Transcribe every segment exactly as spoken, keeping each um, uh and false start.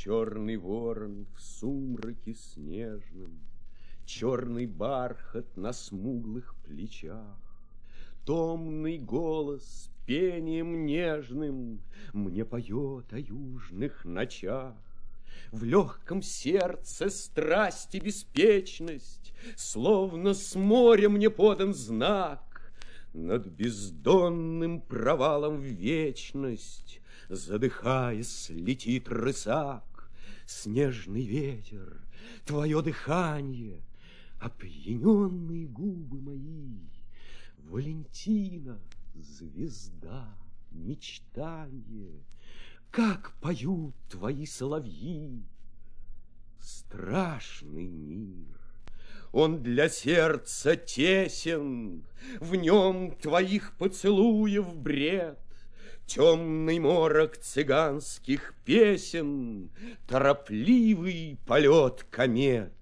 Черный ворон в сумраке снежном, черный бархат на смуглых плечах, томный голос пением нежным мне поет о южных ночах. В легком сердце страсть и беспечность, словно с моря мне подан знак. Над бездонным провалом в вечность, задыхаясь, летит рысак. Снежный ветер, твое дыхание, опьяненные губы мои, Валентина, звезда, мечтанье, как поют твои соловьи. Страшный мир, он для сердца тесен, в нем твоих поцелуев бред, темный морок цыганских песен, торопливый полет комет.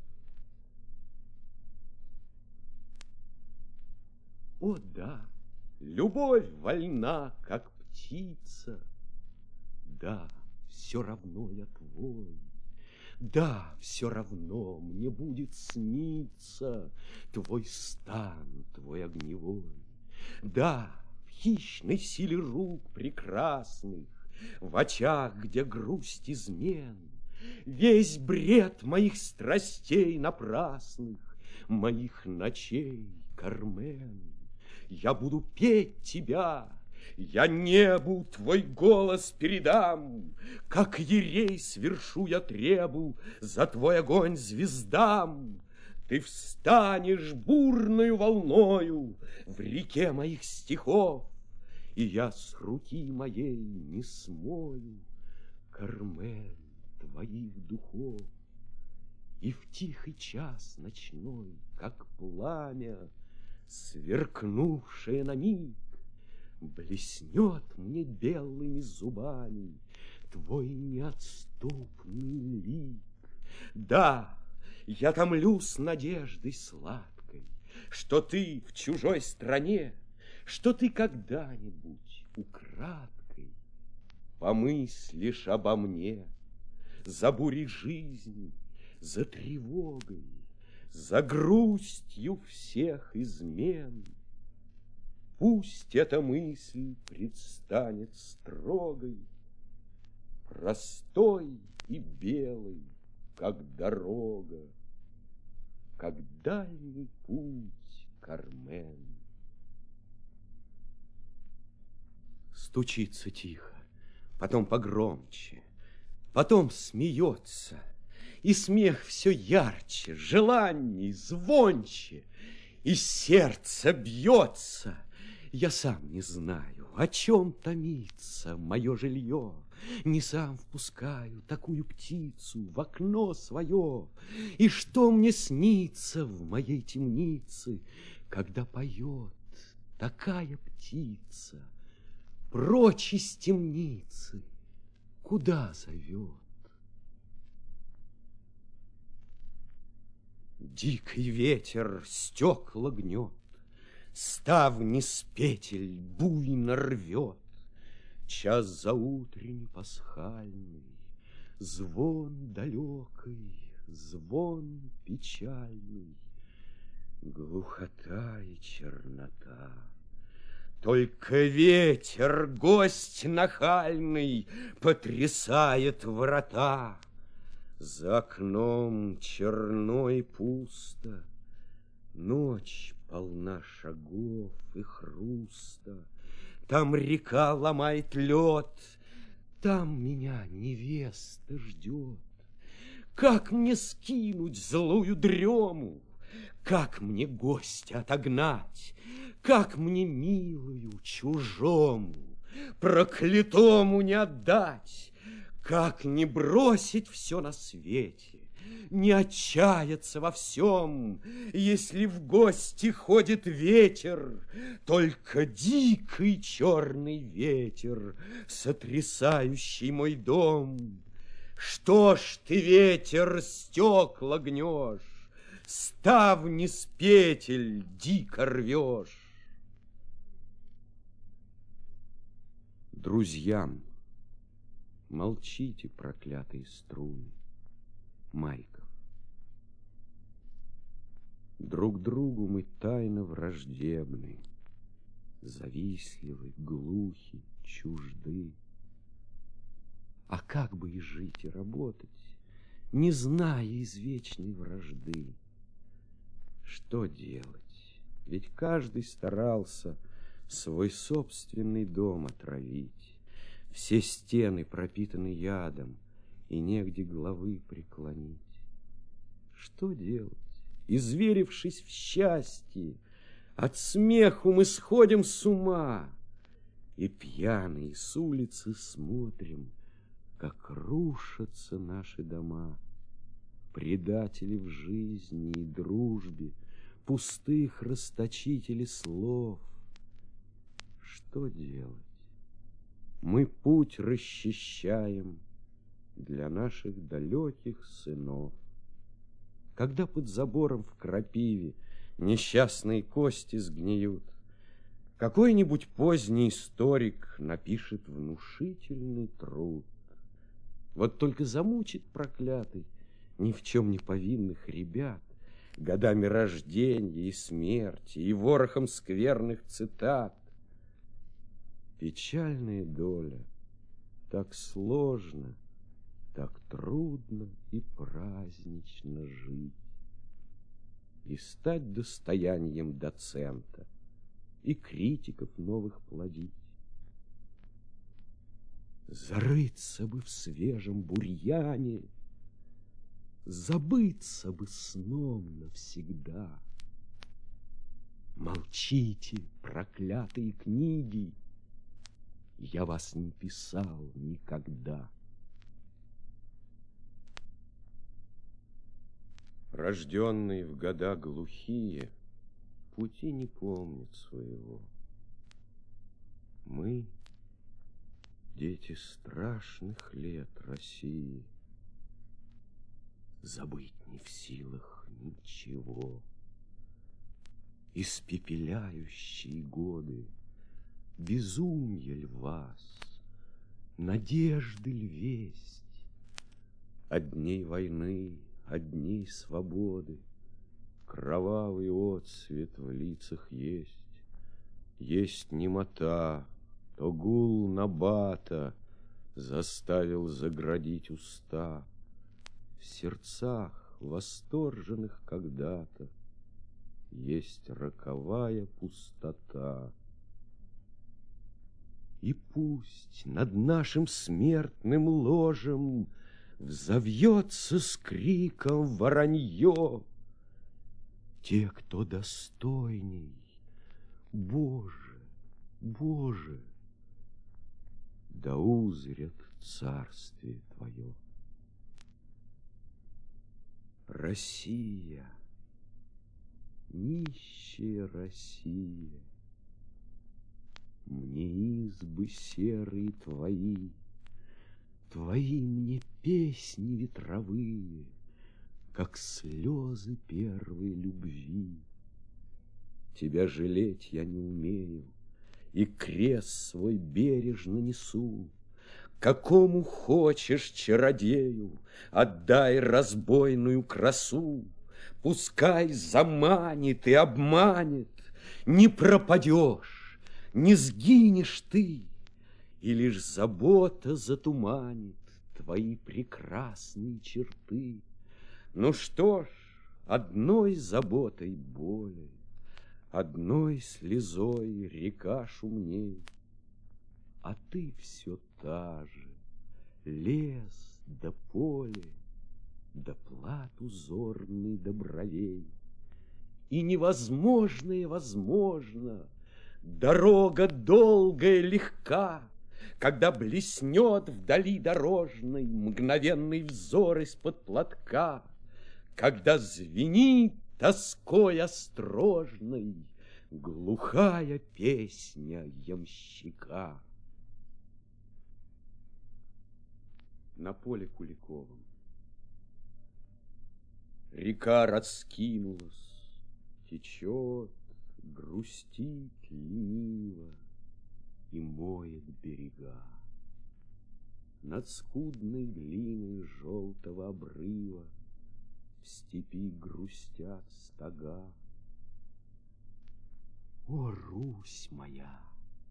О да, любовь вольна, как птица. Да, все равно я твой. Да, все равно мне будет сниться твой стан, твой огневой. Да, в хищной силе рук прекрасных, в очах, где грусть измен, весь бред моих страстей напрасных, моих ночей, Кармен. Я буду петь тебя, я небу твой голос передам, как ерей свершу я требу за твой огонь звездам. Ты встанешь бурною волною в реке моих стихов, и я с руки моей не смою, Кармен, твоих духов. И в тихий час ночной, как пламя, сверкнувшее на миг, блеснет мне белыми зубами твой неотступный лик. Да, я томлюсь надеждой сладкой, что ты в чужой стране, что ты когда-нибудь украдкой помыслишь обо мне, за бурей жизни, за тревогой, за грустью всех измен. Пусть эта мысль предстанет строгой, простой и белой, как дорога, как дальний путь, Кармен. Стучится тихо, потом погромче, потом смеется, и смех все ярче, желаний звонче, и сердце бьется. Я сам не знаю, о чем томится мое жилье, не сам впускаю такую птицу в окно свое. И что мне снится в моей темнице, когда поет такая птица? Прочь из темницы, куда зовет? Дикий ветер стекла гнет, ставни с петель буйно рвет. Час заутренний пасхальный, звон далекий, звон печальный, глухота и чернота. Только ветер, гость нахальный, потрясает врата. За окном черно и пусто, ночь полна шагов и хруста. Там река ломает лед, там меня невеста ждет. Как мне скинуть злую дрему? Как мне гостя отогнать? Как мне милую чужому, проклятому не отдать? Как не бросить все на свете, не отчаяться во всем, если в гости ходит ветер, только дикий черный ветер, сотрясающий мой дом? Что ж ты, ветер, стекла гнешь, ставни с петель дико рвешь? Друзьям Молчите, проклятые струны. Майков. Друг другу мы тайно враждебны, завистливы, глухи, чужды. А как бы и жить, и работать, не зная извечной вражды? Что делать? Ведь каждый старался свой собственный дом отравить. Все стены пропитаны ядом, и негде головы преклонить. Что делать? Изверившись в счастье, от смеху мы сходим с ума, и пьяные с улицы смотрим, как рушатся наши дома. Предатели в жизни и дружбе, пустых расточители слов. Что делать? Мы путь расчищаем для наших далеких сынов. Когда под забором в крапиве несчастные кости сгниют, какой-нибудь поздний историк напишет внушительный труд. Вот только замучит проклятый ни в чем не повинных ребят годами рождения и смерти и ворохом скверных цитат. Печальная доля, так сложно, так трудно и празднично жить, и стать достоянием доцента, и критиков новых плодить. Зарыться бы в свежем бурьяне, забыться бы сном навсегда. Молчите, проклятые книги, я вас не писал никогда. Рожденные в года глухие, пути не помнят своего. Мы, дети страшных лет России, забыть не в силах ничего. Испепеляющие годы, безумье ль вас, надежды ль весть? От дней войны, от дней свободы кровавый отсвет в лицах есть. Есть немота, то гул набата заставил заградить уста. В сердцах, восторженных когда-то, есть роковая пустота. И пусть над нашим смертным ложем взовьется с криком воронье. Те, кто достойней, Боже, Боже, да узрят царствие Твое. Россия, нищая Россия, мне избы серые твои, твои мне песни ветровые, как слезы первой любви. Тебя жалеть я не умею, и крест свой бережно несу. Какому хочешь чародею отдай разбойную красу. Пускай заманит и обманет, не пропадешь, не сгинешь ты, и лишь забота затуманит твои прекрасные черты. Ну что ж, одной заботой более, одной слезой река шумней, а ты все та же, лес да поле, да плат узорный до бровей. И невозможное возможно, дорога долгая легка, когда блеснет вдали дорожной мгновенный взор из-под платка, когда звенит тоской острожной глухая песня ямщика. На поле Куликовом река раскинулась, течет, грустит лениво и моет берега. Над скудной глиной желтого обрыва в степи грустят стога. О, Русь моя,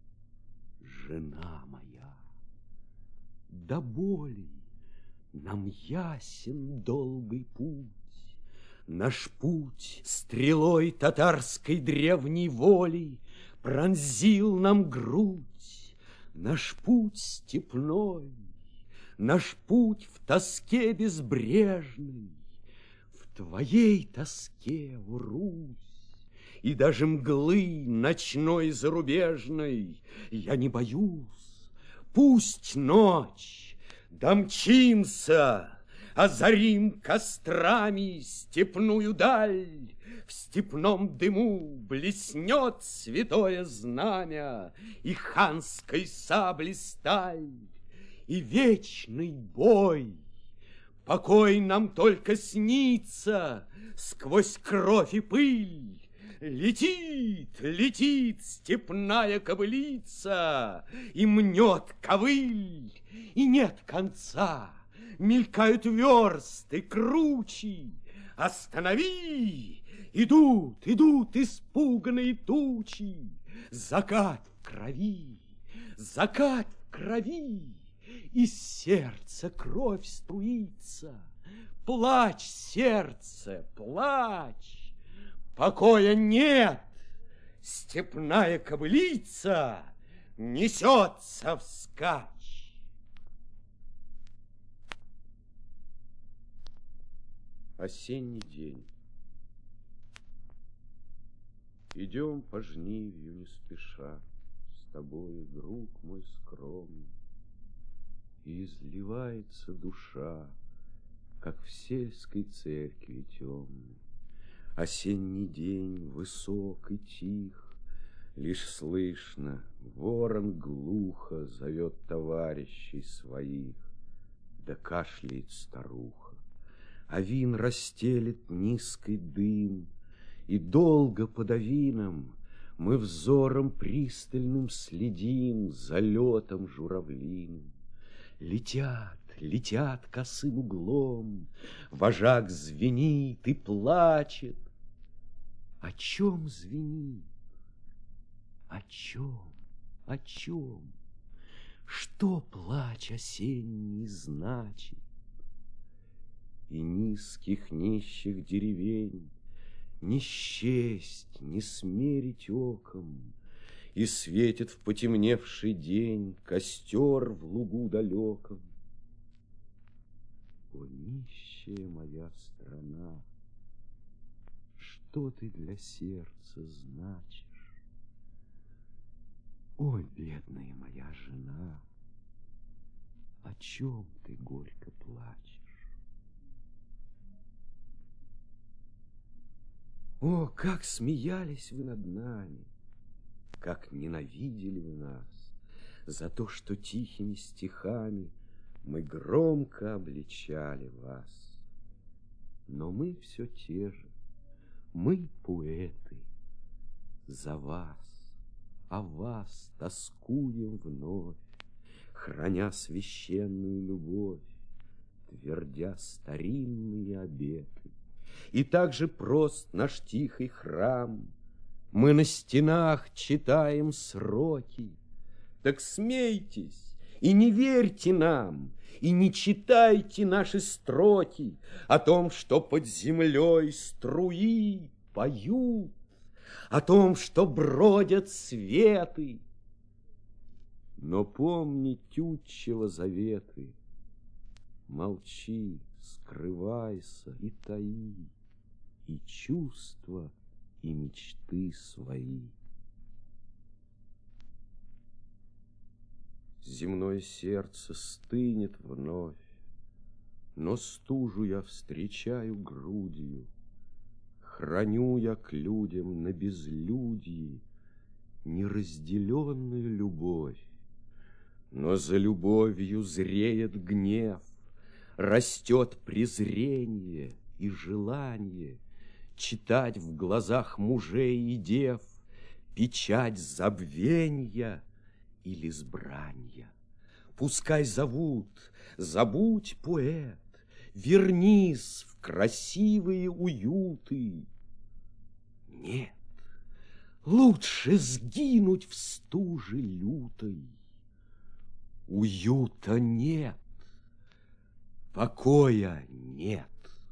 жена моя, до боли нам ясен долгий путь. Наш путь стрелой татарской древней воли пронзил нам грудь. Наш путь степной, наш путь в тоске безбрежной, в твоей тоске, о Русь, и даже мглы ночной зарубежной я не боюсь. Пусть ночь, домчимся, озарим кострами степную даль, в степном дыму блеснет святое знамя и ханской сабли сталь, и вечный бой. Покой нам только снится сквозь кровь и пыль. Летит, летит степная кобылица, и мнет ковыль, и нет конца. Мелькают версты, кручи. Останови! Идут, идут испуганные тучи. Закат в крови, закат в крови. Из сердца кровь струится. Плачь, сердце, плачь. Покоя нет. Степная кобылица несется вскачь. Осенний день. Идем по жнивью не спеша, с тобой, друг мой скромный, и изливается душа, как в сельской церкви темной. Осенний день высок и тих, лишь слышно, ворон глухо зовет товарищей своих, да кашляет старуха. А вин расстелит низкий дым, и долго под авином мы взором пристальным следим за летом журавлиным. Летят, летят косым углом, вожак звенит и плачет. О чем звенит? О чем? О чем? Что плач осенний значит? И низких нищих деревень не счесть, не смерить оком, и светит в потемневший день костер в лугу далеком. О, нищая моя страна, что ты для сердца значишь? О, бедная моя жена, о чем ты горько плачешь? О, как смеялись вы над нами, как ненавидели вы нас за то, что тихими стихами мы громко обличали вас. Но мы все те же, мы поэты, за вас, о вас тоскуем вновь, храня священную любовь, твердя старинные обеты. И так же прост наш тихий храм, мы на стенах читаем сроки. Так смейтесь и не верьте нам, и не читайте наши строки о том, что под землей струи поют, о том, что бродят светы. Но помни Тютчева заветы, молчи, скрывайся и таи и чувства, и мечты свои. Земное сердце стынет вновь, но стужу я встречаю грудью. Храню я к людям на безлюдье неразделенную любовь, но за любовью зреет гнев, растет презрение и желание читать в глазах мужей и дев печать забвенья или сбранья. Пускай зовут, забудь, поэт, вернись в красивые уюты. Нет, лучше сгинуть в стуже лютой. Уюта нет, покоя нет.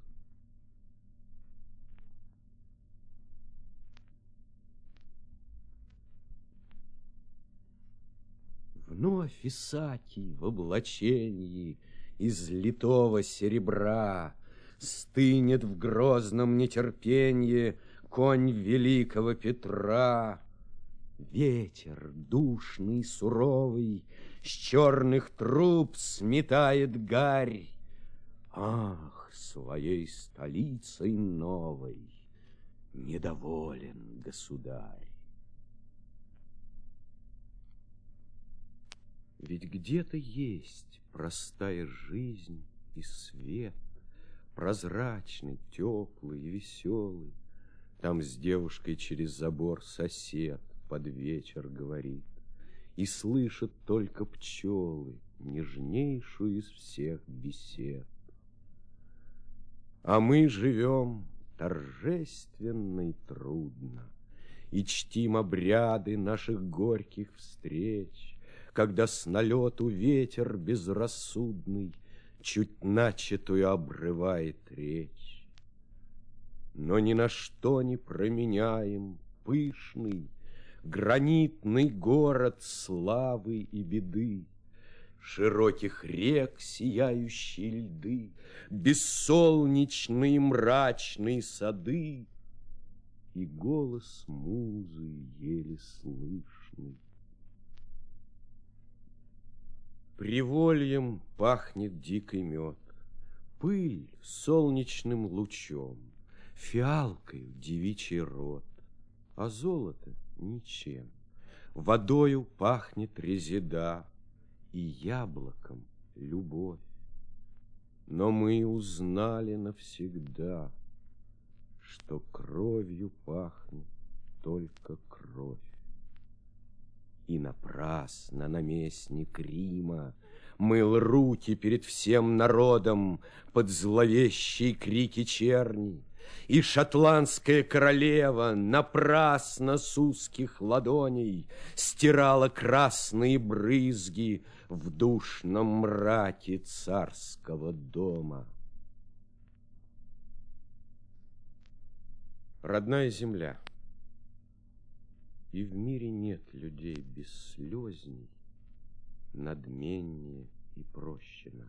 Вновь Исаакий в облачении из литого серебра стынет в грозном нетерпенье конь великого Петра. Ветер душный, суровый, с черных труб сметает гарь. Ах, своей столицей новой недоволен государь. Ведь где-то есть простая жизнь и свет, прозрачный, теплый и веселый. Там с девушкой через забор сосед под вечер говорит, и слышат только пчелы нежнейшую из всех бесед. А мы живем торжественно и трудно, и чтим обряды наших горьких встреч, когда с налету ветер безрассудный чуть начатую обрывает речь. Но ни на что не променяем пышный, гранитный город славы и беды, широких рек сияющие льды, бессолнечные мрачные сады и голос музы еле слышный. Привольем пахнет дикий мед, пыль солнечным лучом, фиалкою девичий рот, а золото ничем. Водою пахнет резеда и яблоком любовь. Но мы узнали навсегда, что кровью пахнет только кровь. И напрасно наместник Рима мыл руки перед всем народом под зловещие крики черни, и шотландская королева напрасно с узких ладоней стирала красные брызги в душном мраке царского дома. Родная земля. И в мире нет людей бесслезней, надменнее и проще нас.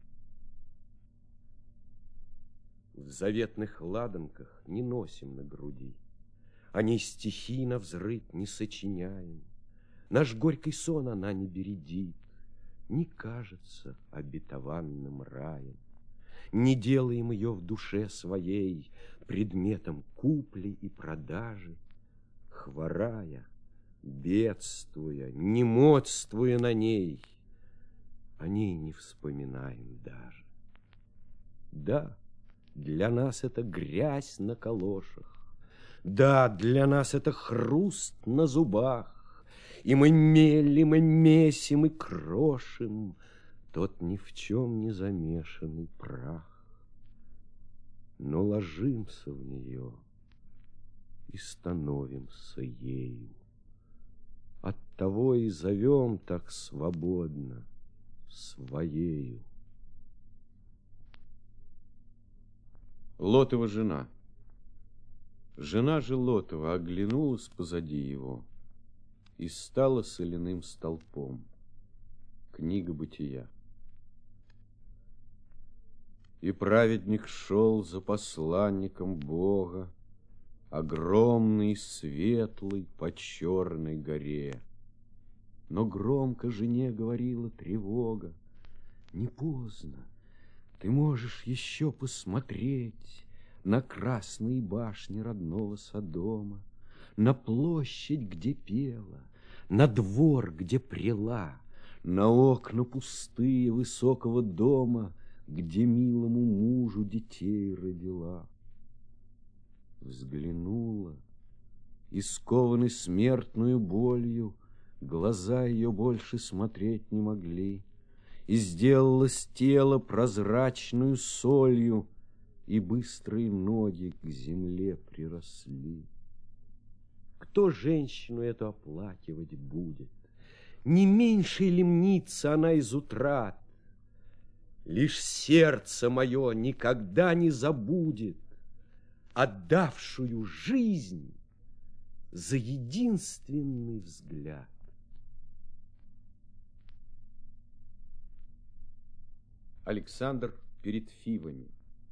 В заветных ладанках не носим на груди, о ней стихи навзрыд не сочиняем. Наш горький сон она не бередит, не кажется обетованным раем. Не делаем ее в душе своей предметом купли и продажи, хворая, бедствуя, немодствуя на ней, о ней не вспоминаем даже. Да, для нас это грязь на калошах, да, для нас это хруст на зубах, и мы мелим, и месим, и крошим тот ни в чем не замешанный прах. Но ложимся в нее и становимся ею. Оттого и зовем так свободно своею. Лотова жена. Жена же Лотова оглянулась позади его и стала соляным столпом. Книга Бытия. И праведник шел за посланником Бога, огромный, светлый, по черной горе. Но громко жене говорила тревога: не поздно, ты можешь еще посмотреть на красные башни родного Содома, на площадь, где пела, на двор, где прела, на окна пустые высокого дома, где милому мужу детей родила. Взглянула, и, скованы смертную болью, глаза ее больше смотреть не могли. и сделалось тело прозрачную солью, и быстрые ноги к земле приросли. Кто женщину эту оплакивать будет? Не меньше ли мнится она из утрат? Лишь сердце мое никогда не забудет отдавшую жизнь за единственный взгляд. Александр перед Фивами.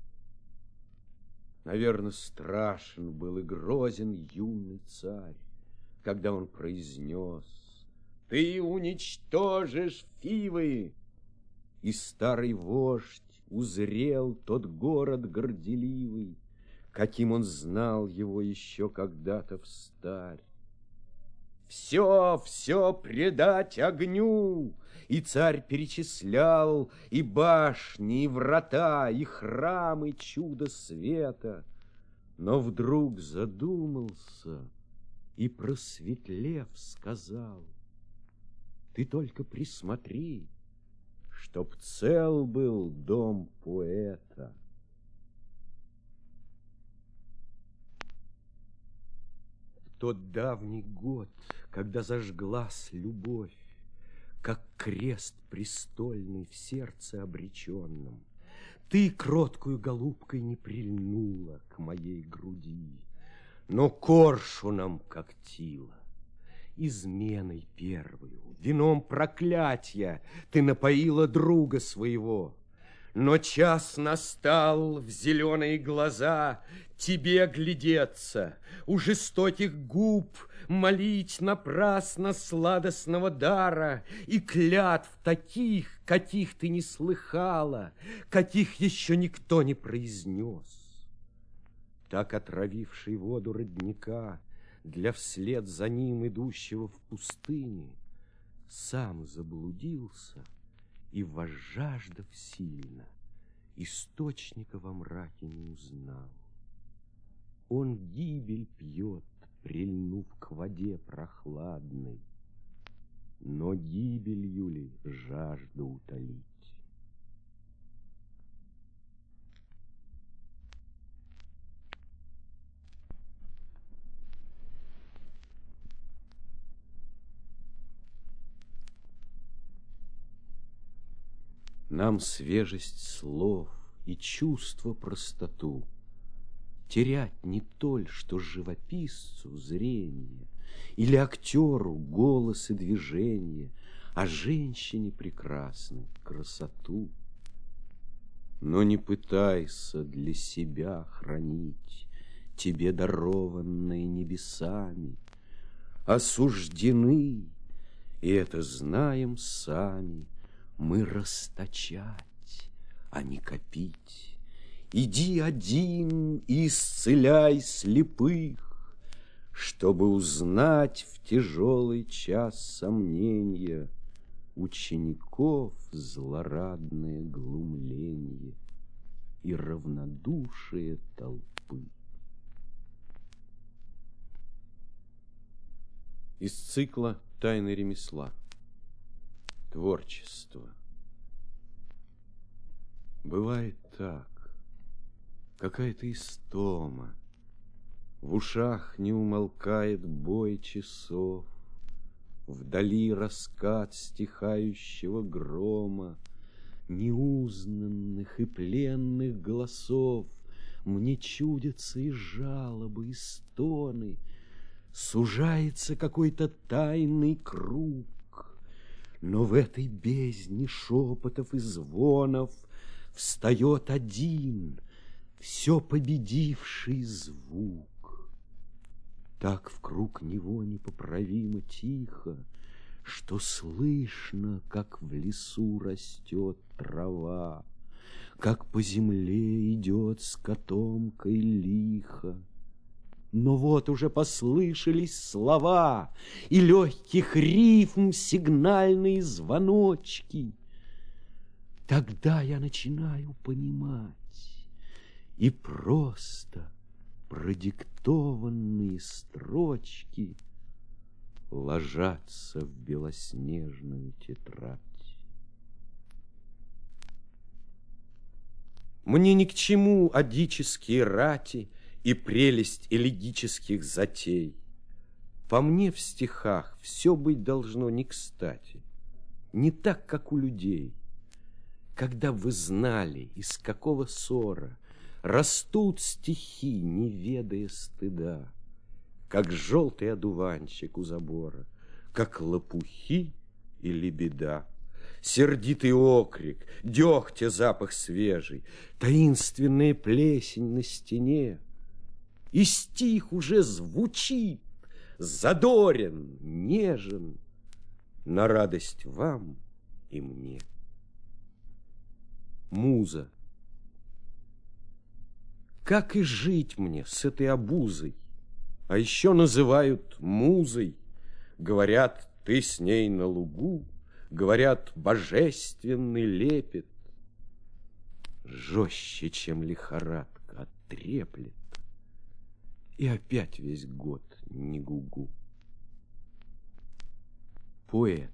Наверно, страшен был и грозен юный царь, когда он произнес: «Ты уничтожишь Фивы!» И старый вождь узрел тот город горделивый, каким он знал его еще когда-то встарь. Все, все предать огню! И царь перечислял и башни, и врата, и храмы чудо света. Но вдруг задумался и, просветлев, сказал: ты только присмотри, чтоб цел был дом поэта. В тот давний год, когда зажглась любовь, как крест престольный в сердце обреченном, ты кроткую голубкой не прильнула к моей груди, но коршуном когтила. Изменой первую, вином проклятия ты напоила друга своего. Но час настал в зеленые глаза тебе глядеться, у жестоких губ молить напрасно сладостного дара и клятв таких, каких ты не слыхала, каких еще никто не произнес. Так отравивший воду родника для вслед за ним идущего в пустыне сам заблудился и, возжаждав сильно, источника во мраке не узнал. Он гибель пьет, прильнув к воде прохладной, но гибелью ли жажду утолить? Нам свежесть слов и чувство простоту терять не толь, что живописцу зрение или актеру голос и движение, а женщине прекрасной красоту. Но не пытайся для себя хранить тебе дарованные небесами, осуждены, и это знаем сами, мы расточать, а не копить. Иди один и исцеляй слепых, чтобы узнать в тяжелый час сомнения учеников злорадное глумление и равнодушие толпы. Из цикла «Тайны ремесла». Творчество. Бывает так, какая-то истома, в ушах не умолкает бой часов, вдали раскат стихающего грома, неузнанных и пленных голосов. Мне чудятся и жалобы, и стоны, сужается какой-то тайный круг. Но в этой бездне шепотов и звонов встает один, все победивший звук. Так вкруг него непоправимо тихо, что слышно, как в лесу растет трава, как по земле идет с котомкой лихо. Но вот уже послышались слова и легких рифм сигнальные звоночки. Тогда я начинаю понимать, и просто продиктованные строчки ложатся в белоснежную тетрадь. Мне ни к чему одические рати и прелесть элегических затей. По мне в стихах все быть должно не кстати, не так, как у людей. Когда вы знали, из какого ссора растут стихи, не ведая стыда, как желтый одуванчик у забора, как лопухи или беда. Сердитый окрик, дегтя запах свежий, таинственная плесень на стене. И стих уже звучит, задорен, нежен, на радость вам и мне. Муза. Как и жить мне с этой обузой? А еще называют музой. Говорят, ты с ней на лугу, говорят, божественный лепет. Жестче, чем лихорадка, оттреплет. И опять весь год не гугу. Поэт.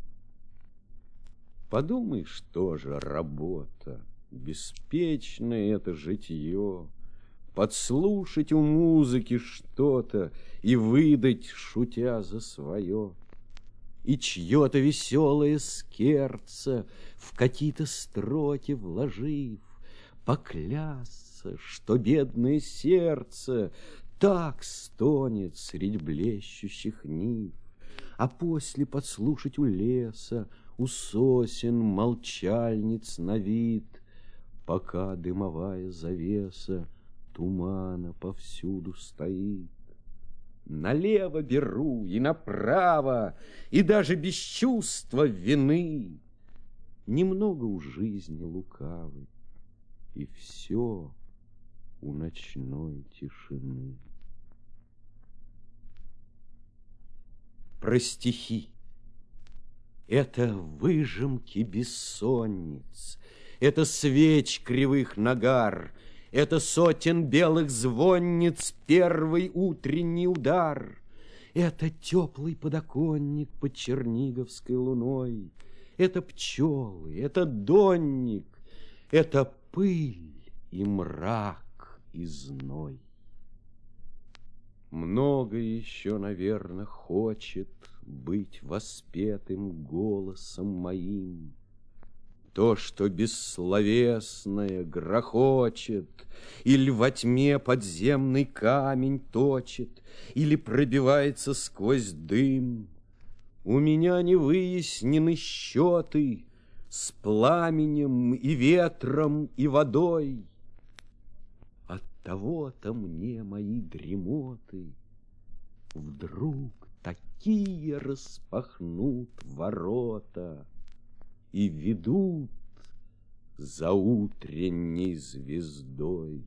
Подумаешь, тоже работа. Беспечное это житье. Подслушать у музыки что-то и выдать, шутя за свое. И чье-то веселое скерце в какие-то строки вложив, поклясться, что бедное сердце так стонет средь блещущих нив, а после подслушать у леса, у сосен молчальниц на вид, пока дымовая завеса тумана повсюду стоит. Налево беру и направо, и даже без чувства вины. Немного у жизни лукавы, и все у ночной тишины. Про стихи. Это выжимки бессонниц, это свеч кривых нагар, это сотен белых звонниц первый утренний удар, это теплый подоконник под черниговской луной, это пчелы, это донник, это пыль и мрак и зной. Много еще, наверное, хочет быть воспетым голосом моим. То, что бессловесное грохочет, или во тьме подземный камень точит, или пробивается сквозь дым. У меня не выяснены счеты с пламенем и ветром и водой. От того-то мне мои дремоты вдруг такие распахнут ворота и ведут за утренней звездой.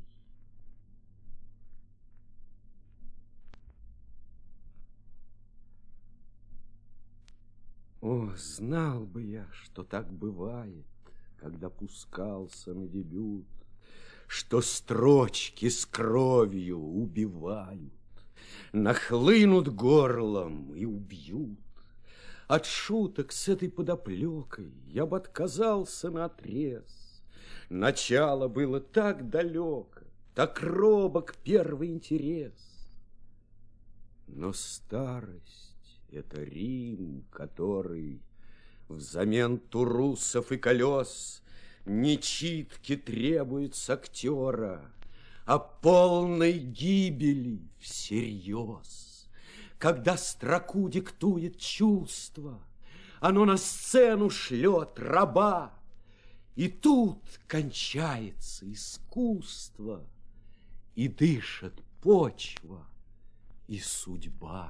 О, знал бы я, что так бывает, когда пускался на дебют, что строчки с кровью убивают, нахлынут горлом и убьют. От шуток с этой подоплекой я бы отказался наотрез. Начало было так далеко, так робок первый интерес. Но старость — это Рим, который взамен турусов и колес не читки требует с актера, а полной гибели всерьез. Когда строку диктует чувство, оно на сцену шлет раба, и тут кончается искусство, и дышит почва и судьба.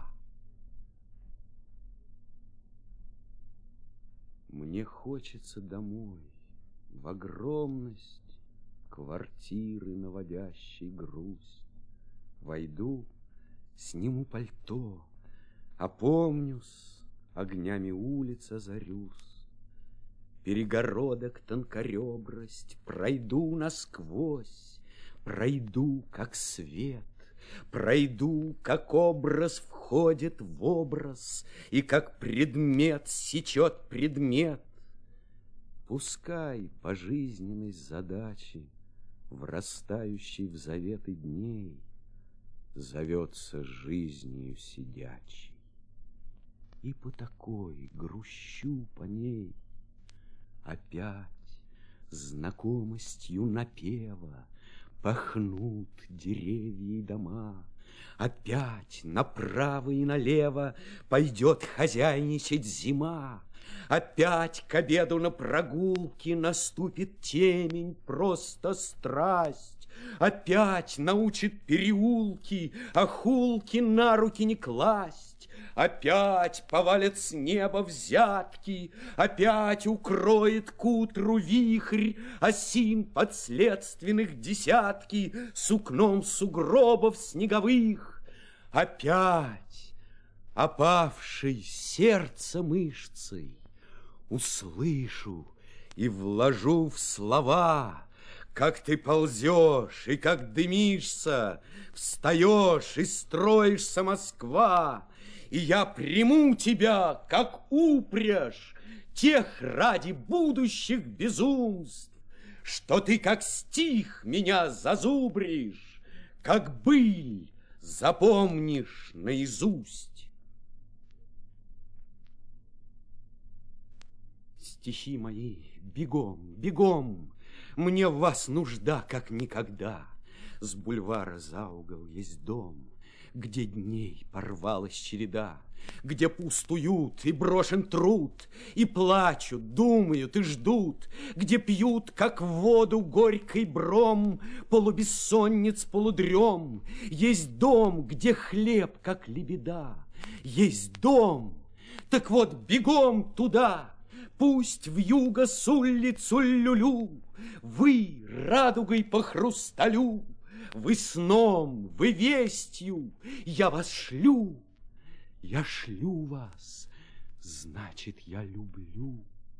Мне хочется домой, в огромность квартиры, наводящей грусть. Войду, сниму пальто, опомнюсь, огнями улиц озарюсь. Перегородок тонкоребрость пройду насквозь, пройду, как свет, пройду, как образ входит в образ, и как предмет сечет предмет. Пускай по жизненной задаче врастающий в заветы дней, зовется жизнью сидячей. И по такой грущу по ней, опять знакомостью напева пахнут деревья и дома. Опять направо и налево пойдет хозяйничать зима. Опять к обеду на прогулке наступит темень, просто страсть. Опять научит переулки, а хулки на руки не класть. Опять повалят с неба взятки, опять укроет к утру вихрь осин подследственных десятки сукном сугробов снеговых. Опять опавшей сердце мышцей услышу и вложу в слова, как ты ползешь и как дымишься, встаешь и строишься, Москва, и я приму тебя, как упряжь тех ради будущих безумств, что ты как стих меня зазубришь, как быль запомнишь наизусть. Стихи мои, бегом, бегом, мне в вас нужда, как никогда. С бульвара за угол есть дом, где дней порвалась череда, где пустуют и брошен труд, и плачут, думают и ждут, где пьют, как в воду горький бром, полубессонниц полудрем. Есть дом, где хлеб, как лебеда, есть дом, так вот бегом туда. Пусть вьюга с улицу люлю, вы радугой по хрусталю, вы сном, вы вестью, я вас шлю. Я шлю вас, значит, я люблю.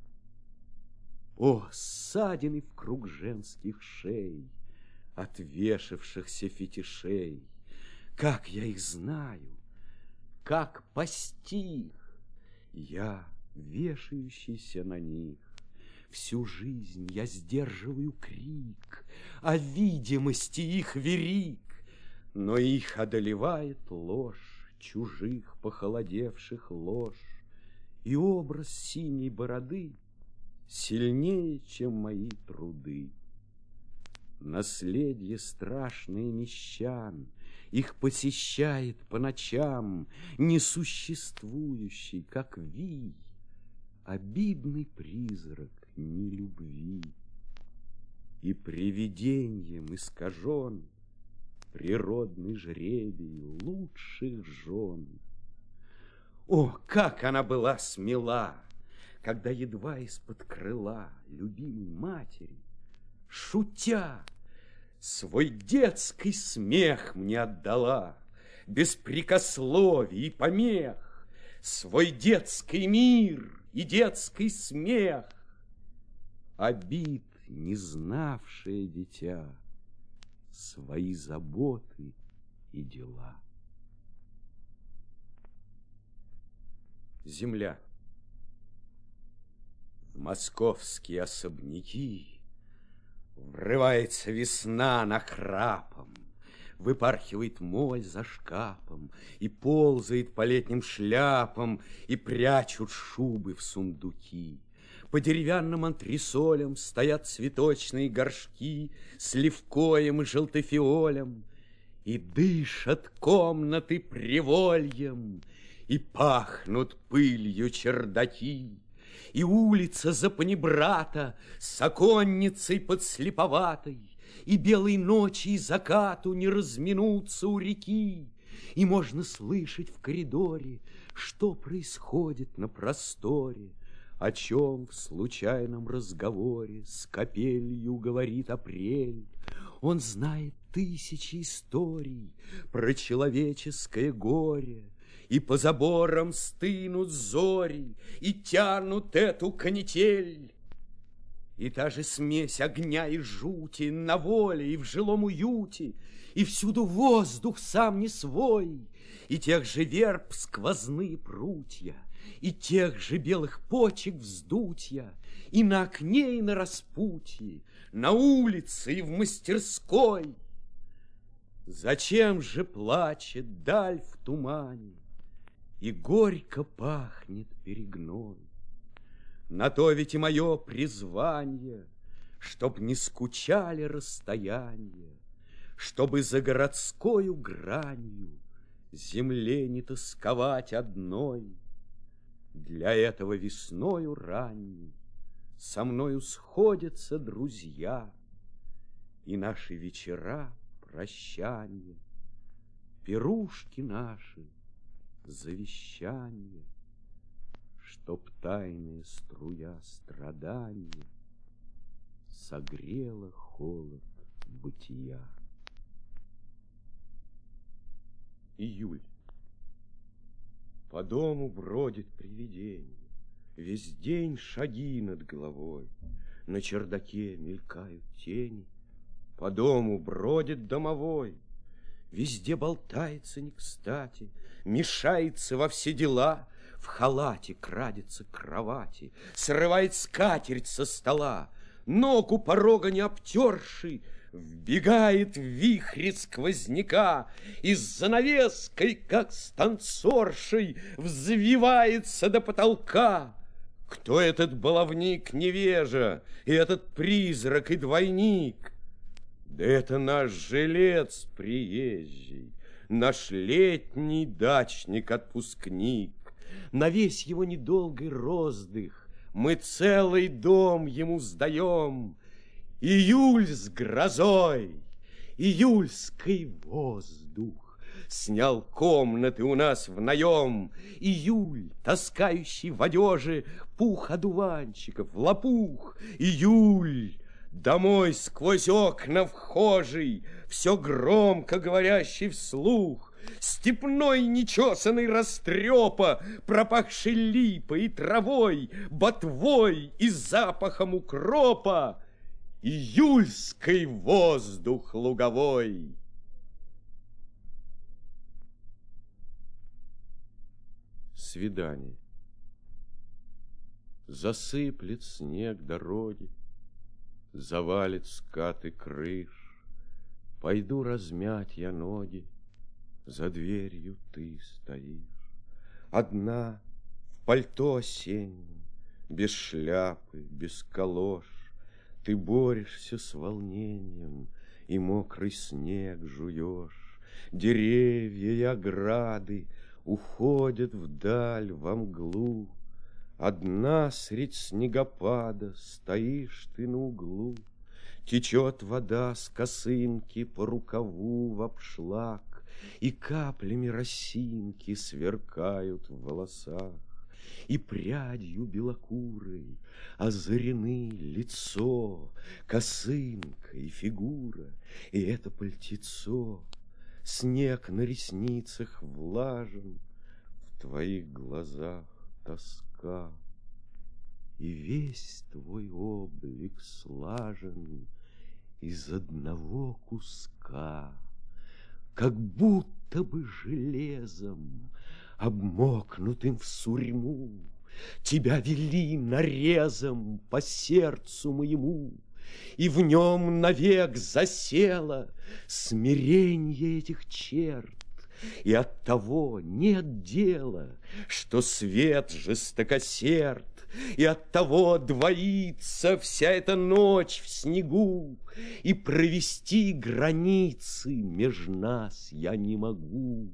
О, ссадины в круг женских шей, отвешившихся фетишей! Как я их знаю, как постиг я, вешающийся на них. Всю жизнь я сдерживаю крик о видимости их вериг, но их одолевает ложь чужих похолодевших лож, и образ синей бороды сильнее, чем мои труды. Наследие страшное мещан их посещает по ночам, несуществующий, как вий, обидный призрак нелюбви. И привиденьем искажен природный жребий лучших жен. О, как она была смела, когда едва из-под крыла любимой матери, шутя, свой детский смех мне отдала, без прикословий и помех, свой детский мир и детский смех. Обид не знавшее дитя, свои заботы и дела. Земля. В московские особняки врывается весна нахрапом, выпархивает моль за шкафом и ползает по летним шляпам, и прячут шубы в сундуки. По деревянным антресолям стоят цветочные горшки с левкоем и желтофиолем, и дышат комнаты привольем, и пахнут пылью чердаки. И улица за панибрата с оконницей подслеповатой, и белой ночи и закату не разминутся у реки, и можно слышать в коридоре, что происходит на просторе, о чем в случайном разговоре с капелью говорит апрель. Он знает тысячи историй про человеческое горе, и по заборам стынут зори и тянут эту канитель. И та же смесь огня и жути на воле и в жилом уюте, и всюду воздух сам не свой, и тех же верб сквозные прутья, и тех же белых почек вздутья, и на окне, и на распутье, на улице и в мастерской. Зачем же плачет даль в тумане, и горько пахнет перегной? На то ведь и мое призвание, чтоб не скучали расстояния, чтобы за городскою гранью земле не тосковать одной. Для этого весною ранней со мною сходятся друзья, и наши вечера прощания, пирушки наши, завещания, чтоб тайная струя страдания согрела холод бытия. Июль. По дому бродит привиденье, весь день шаги над головой, на чердаке мелькают тени, по дому бродит домовой, везде болтается не кстати, мешается во все дела, в халате крадется к кровати, срывает скатерть со стола, ног у порога не обтерший, вбегает в вихре сквозняка и с занавеской, как с танцоршей, взвивается до потолка. Кто этот баловник невежа, и этот призрак и двойник? Да это наш жилец приезжий, наш летний дачник-отпускник. На весь его недолгий роздых мы целый дом ему сдаем. Июль с грозой, июльский воздух снял комнаты у нас в наем. Июль, таскающий в одежи пух одуванчиков, лопух. Июль, домой сквозь окна вхожий, все громко говорящий вслух. Степной нечесанный растрепа, пропахший липой и травой, ботвой и запахом укропа. Июльский воздух луговой. Свидание. Засыплет снег дороги, завалит скаты крыш. Пойду размять я ноги, за дверью ты стоишь. Одна, в пальто осеннем, без шляпы, без калош. Ты борешься с волнением, и мокрый снег жуешь. Деревья и ограды уходят вдаль во мглу. Одна средь снегопада стоишь ты на углу. Течет вода с косынки по рукаву в обшлаг, и каплями росинки сверкают в волосах. И прядью белокурой озарены лицо, косынка и фигура, и это пальтецо. Снег на ресницах влажен, в твоих глазах тоска. И весь твой облик слажен из одного куска, как будто бы железом, обмокнутым в сурьму, тебя вели нарезом по сердцу моему, и в нем навек засело смиренье этих черт. И оттого нет дела, что свет жестокосерд, и оттого двоится вся эта ночь в снегу, и провести границы меж нас я не могу.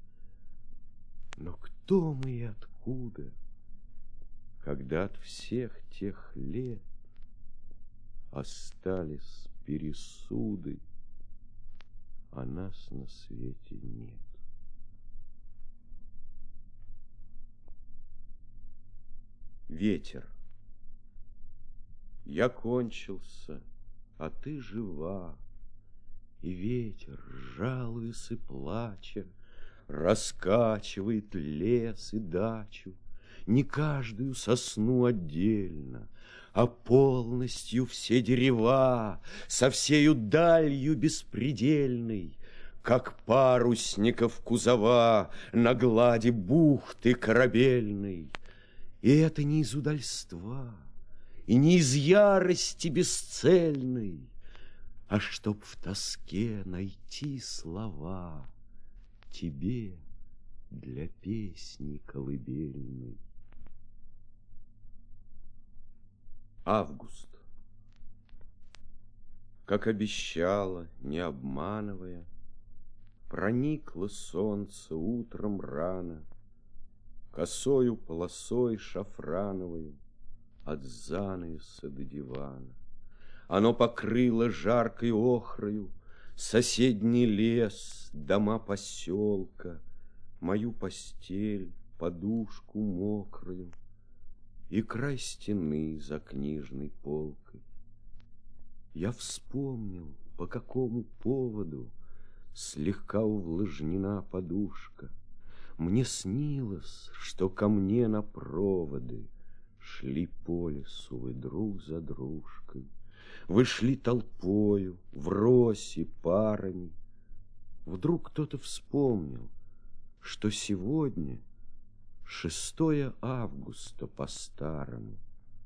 Но кто мы и откуда, когда от всех тех лет остались пересуды, а нас на свете нет? Ветер. Я кончился, а ты жива, и ветер, жалуясь и плача, раскачивает лес и дачу, не каждую сосну отдельно, а полностью все дерева, со всею далью беспредельной, как парусников кузова на глади бухты корабельной. И это не из удальства, и не из ярости бесцельной, а чтоб в тоске найти слова тебе для песни колыбельной. Август. Как обещала, не обманывая, проникло солнце утром рано, косою полосой шафрановою от занавеса до дивана. Оно покрыло жаркой охрою соседний лес, дома поселка, мою постель, подушку мокрую и край стены за книжной полкой. Я вспомнил, по какому поводу слегка увлажнена подушка. Мне снилось, что ко мне на проводы шли по лесу вы друг за дружкой. Вы шли толпою, вросе, парами. Вдруг кто-то вспомнил, что сегодня шестое августа по-старому,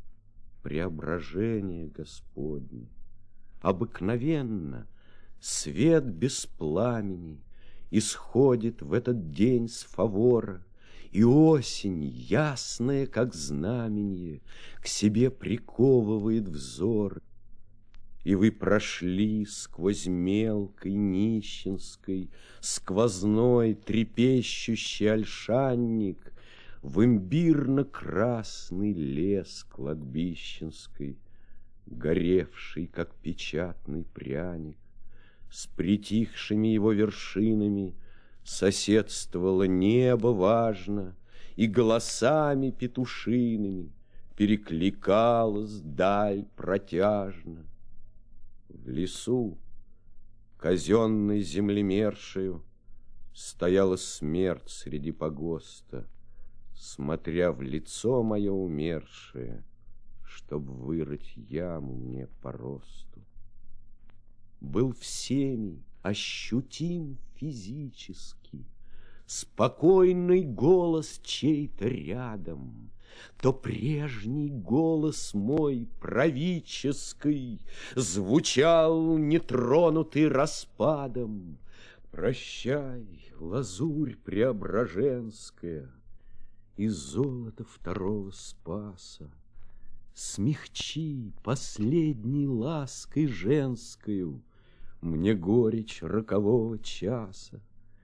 преображение Господне. Обыкновенно свет без пламени исходит в этот день с фавора, и осень, ясная, как знаменье, к себе приковывает взор. И вы прошли сквозь мелкой нищенской, сквозной трепещущий ольшанник в имбирно-красный лес кладбищенской, горевший, как печатный пряник. С притихшими его вершинами соседствовало небо важно, и голосами петушиными перекликалась даль протяжно. В лесу, казенной землемершею, стояла смерть среди погоста, смотря в лицо мое умершее, чтоб вырыть яму мне по росту. Был всеми ощутим физически спокойный голос чей-то рядом, то прежний голос мой правительский звучал, нетронутый распадом. Прощай, лазурь преображенская и золото второго Спаса, смягчи последней лаской женскою мне горечь рокового часа.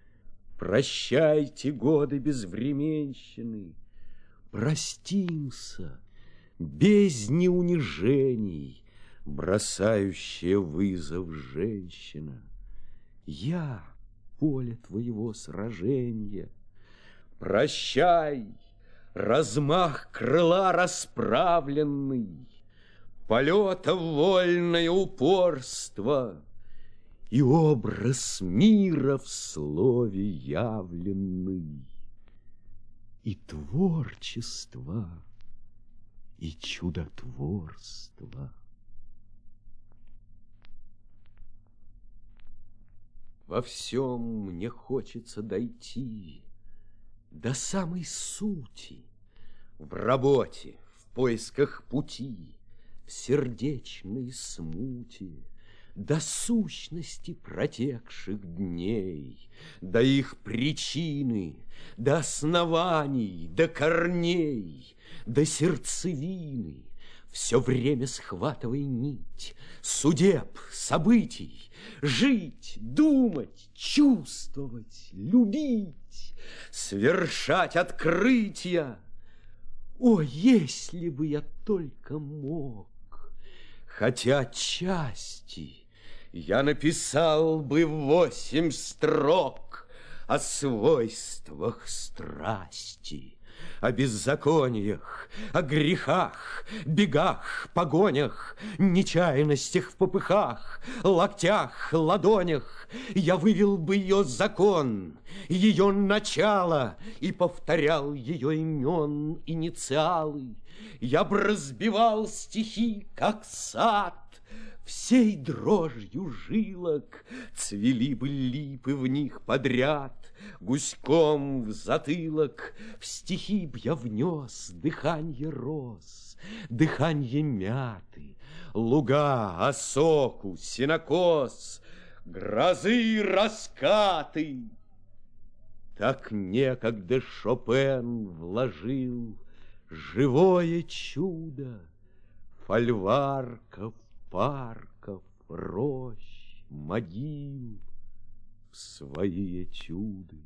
Прощайте, годы безвременщины, простимся, бездни унижений, бросающая вызов женщина. Я поле твоего сражения. Прощай, размах крыла расправленный, полета вольное упорство и образ мира в слове явленный, и творчество, и чудотворство. Во всем мне хочется дойти до самой сути, в работе, в поисках пути, в сердечной смуте, до сущности протекших дней, до их причины, до оснований, до корней, до сердцевины, все время схватывай нить судеб, событий, жить, думать, чувствовать, любить, свершать открытия. О, если бы я только мог, хотя отчасти я написал бы восемь строк о свойствах страсти, о беззакониях, о грехах, бегах, погонях, нечаянностях в попыхах, локтях, ладонях. Я вывел бы ее закон, ее начало, и повторял ее имен инициалы. Я б разбивал стихи, как сад, всей дрожью жилок цвели бы липы в них подряд, гуськом в затылок. В стихи б я внес дыханье роз, дыханье мяты, луга, осоку, сенокос, грозы, раскаты. Так некогда Шопен вложил живое чудо фольварков, парков, рощ, могил в свои этюды.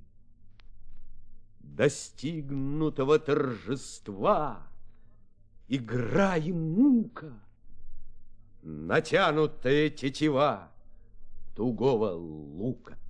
Достигнутого торжества игра и мука, натянутая тетива тугого лука.